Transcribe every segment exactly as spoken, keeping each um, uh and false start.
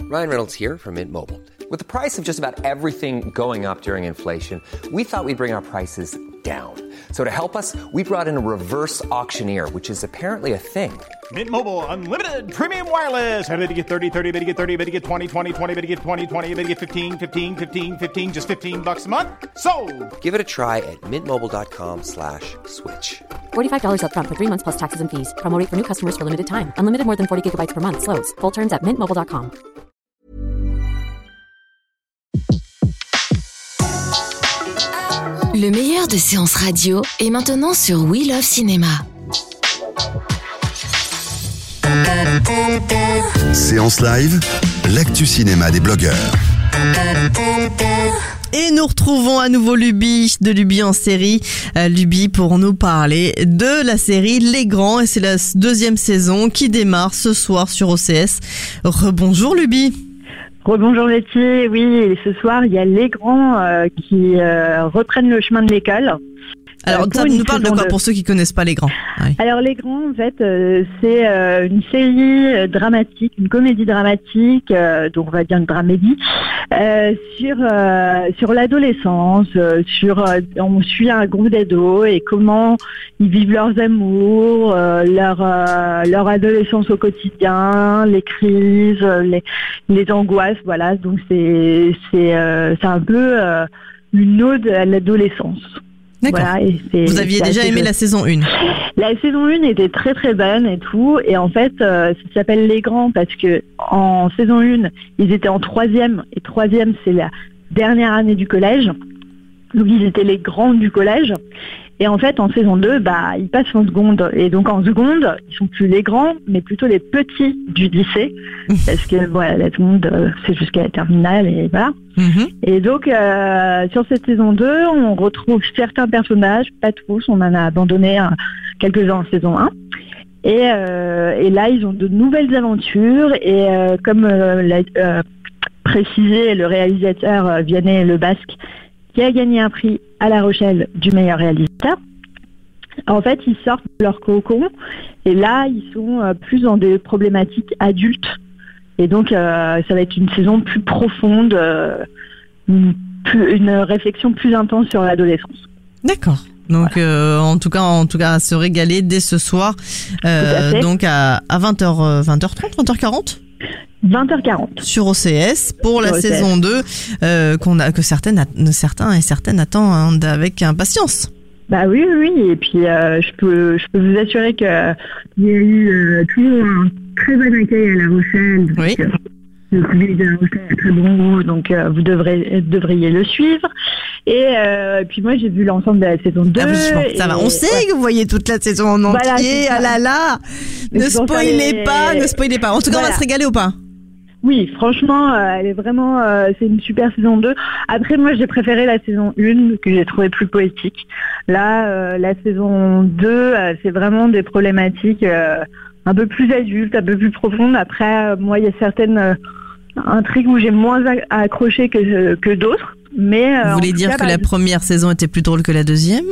Ryan Reynolds here from Mint Mobile. With the price of just about everything going up during inflation, we thought we'd bring our prices down. So to help us, we brought in a reverse auctioneer, which is apparently a thing. Mint Mobile Unlimited Premium Wireless. How to get thirty, thirty, how to get thirty, how to get twenty, twenty, twenty, how to get twenty, twenty, how to get fifteen, fifteen, fifteen, fifteen, just fifteen bucks a month? Sold! Give it a try at mintmobile.com slash switch. forty-five dollars up front for three months plus taxes and fees. Promo rate for new customers for limited time. Unlimited more than forty gigabytes per month. Slows full terms at mint mobile dot com. Le meilleur de séances radio est maintenant sur We Love Cinéma. Séance live, l'actu cinéma des blogueurs. Et nous retrouvons à nouveau Luby de Luby en série. Euh, Luby pour nous parler de la série Les Grands. Et c'est la deuxième saison qui démarre ce soir sur O C S. Rebonjour Luby. Rebonjour Letty, oui, et ce soir il y a Les Grands euh, qui euh, reprennent le chemin de l'école. Alors, ça nous parle de quoi pour ceux qui connaissent pas Les Grands? Oui. Alors, Les Grands, en fait, euh, c'est euh, une série euh, dramatique, une comédie dramatique, euh, donc on va dire une dramédie, euh, sur euh, sur l'adolescence, euh, sur euh, on suit un groupe d'ados et comment ils vivent leurs amours, euh, leur euh, leur adolescence au quotidien, les crises, les les angoisses, voilà. Donc c'est c'est euh, c'est un peu euh, une ode à l'adolescence. D'accord. Voilà, et c'est, Vous aviez déjà aimé la saison un? La saison un était très très bonne et tout. Et en fait, euh, ça s'appelle Les Grands parce que en saison un, ils étaient en troisième. Et troisième, c'est la dernière année du collège. Donc ils étaient les grands du collège. Et en fait, en saison deux, bah, ils passent en seconde. Et donc en seconde, ils sont plus les grands, mais plutôt les petits du lycée. Parce que voilà, la seconde, euh, c'est jusqu'à la terminale et voilà. Mm-hmm. Et donc, euh, sur cette saison deux, on retrouve certains personnages, pas tous, on en a abandonné euh, quelques-uns en saison un. Et, euh, et là, ils ont de nouvelles aventures. Et euh, comme euh, l'a euh, précisé le réalisateur euh, Vianney Le Basque, qui a gagné un prix à La Rochelle du meilleur réalisateur. En fait, ils sortent de leur cocon et là, ils sont euh, plus dans des problématiques adultes. Et donc, euh, ça va être une saison plus profonde, euh, une, plus, une réflexion plus intense sur l'adolescence. D'accord. Donc, voilà. euh, en tout cas, en tout cas, à se régaler dès ce soir. Euh, à donc à, à vingt heures, vingt heures trente, vingt heures quarante vingt heures quarante sur O C S pour sur la O C S. saison deux euh, qu'on a, que certaines, certains et certaines attendent avec impatience. Bah oui, oui, oui. Et puis euh, je peux, je peux vous assurer que il y a eu euh, toujours un très bon accueil à La Rochelle. Donc, oui. Euh, le public de La Rochelle est très bon goût, donc euh, vous devrez, devriez le suivre. Et euh, puis moi, j'ai vu l'ensemble de la saison deux. Ah, bon, ça va. On sait ouais. que vous voyez toute la saison en entier. Voilà, ah là là. Ne spoilez les... pas, ne spoilez pas. En tout cas, voilà. On va se régaler ou pas? Oui, franchement, euh, elle est vraiment, euh, c'est une super saison deux. Après, moi, j'ai préféré la saison un, que j'ai trouvé plus poétique. Là, euh, la saison deux, euh, c'est vraiment des problématiques euh, un peu plus adultes, un peu plus profondes. Après, euh, moi, il y a certaines euh, intrigues où j'ai moins accroché que, que d'autres. Mais, euh, vous voulez dire cas, que bah, la première saison était plus drôle que la deuxième?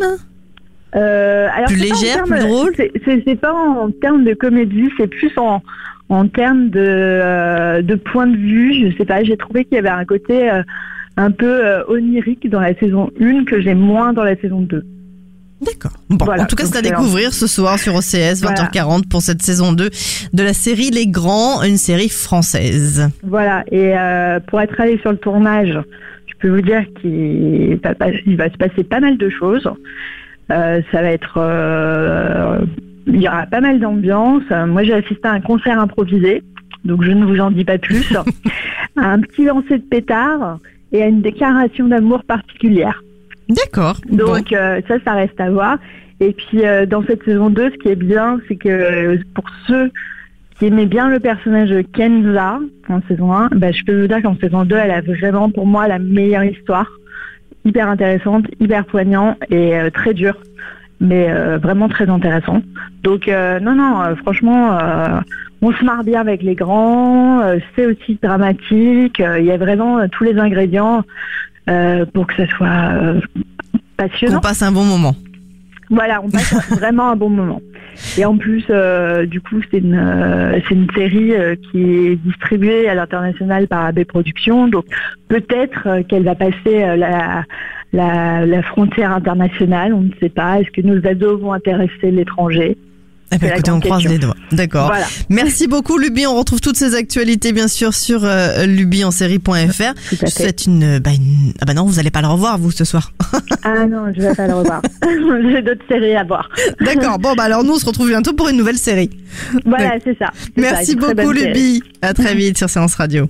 euh, alors, Plus légère, termes, plus drôle c'est, c'est, c'est pas en termes de comédie, c'est plus en... En termes de, euh, de point de vue, je sais pas, j'ai trouvé qu'il y avait un côté euh, un peu euh, onirique dans la saison un que j'ai moins dans la saison deux. D'accord. Bon, voilà, en tout cas, c'est à découvrir ce soir sur O C S, vingt heures quarante voilà. Pour cette saison deux de la série Les Grands, une série française. Voilà, et euh, pour être allé sur le tournage, je peux vous dire qu'il va, il va se passer pas mal de choses. Euh, ça va être... Euh, il y aura pas mal d'ambiance. Moi, j'ai assisté à un concert improvisé, donc je ne vous en dis pas plus. À un petit lancer de pétard et à une déclaration d'amour particulière. D'accord. Donc bon. euh, ça, ça reste à voir. Et puis euh, dans cette saison deux, ce qui est bien, c'est que euh, pour ceux qui aimaient bien le personnage de Kenza en saison un, bah, je peux vous dire qu'en saison deux, elle a vraiment pour moi la meilleure histoire. Hyper intéressante, hyper poignant et euh, très dure. Mais euh, vraiment très intéressant. Donc euh, non, non, euh, franchement, euh, on se marre bien avec Les Grands, euh, c'est aussi dramatique, il euh, y a vraiment euh, tous les ingrédients euh, pour que ça soit euh, passionnant. On passe un bon moment. Voilà, on passe vraiment un bon moment. Et en plus, euh, du coup, c'est une, euh, c'est une série euh, qui est distribuée à l'international par A B Productions. Donc, peut-être euh, qu'elle va passer euh, la, la, la frontière internationale. On ne sait pas. Est-ce que nos ados vont intéresser l'étranger ? Eh ben, écoutez, on croise les doigts. D'accord. Voilà. Merci beaucoup, Luby. On retrouve toutes ces actualités, bien sûr, sur euh, luby en série point f r. C'est une, bah, une, ah bah non, vous n'allez pas le revoir, vous, ce soir. Ah non, je vais pas le revoir. J'ai d'autres séries à voir. D'accord. Bon, bah, alors nous, on se retrouve bientôt pour une nouvelle série. Voilà, Donc, c'est ça. C'est merci ça, beaucoup, Luby. À très vite sur Séance Radio.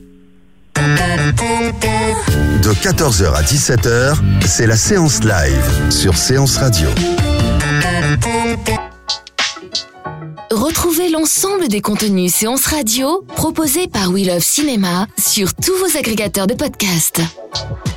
De quatorze heures à dix-sept heures, c'est la séance live sur Séance Radio. Retrouvez l'ensemble des contenus Séance Radio proposés par We Love Cinéma sur tous vos agrégateurs de podcasts.